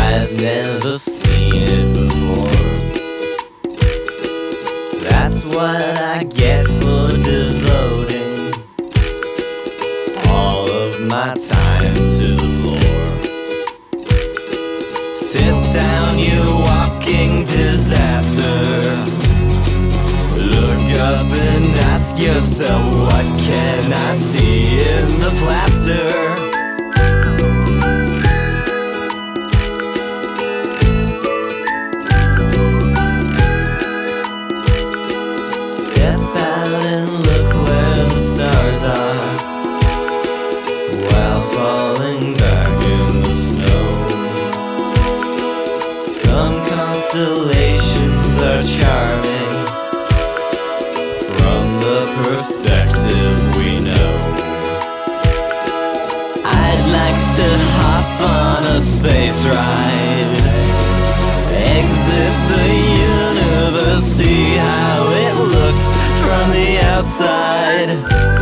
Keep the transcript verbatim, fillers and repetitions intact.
I'd never seen it before. That's what I get for devoting all of my time to the floor. Sit down, you walking disaster. Look up and ask yourself, what can I see in the plaster? Step out and look where the stars are, while falling back in the snow. Some constellations are charming from the perspective we know. I'd like to hop on a space ride, exit the universe, see how it looks from the outside.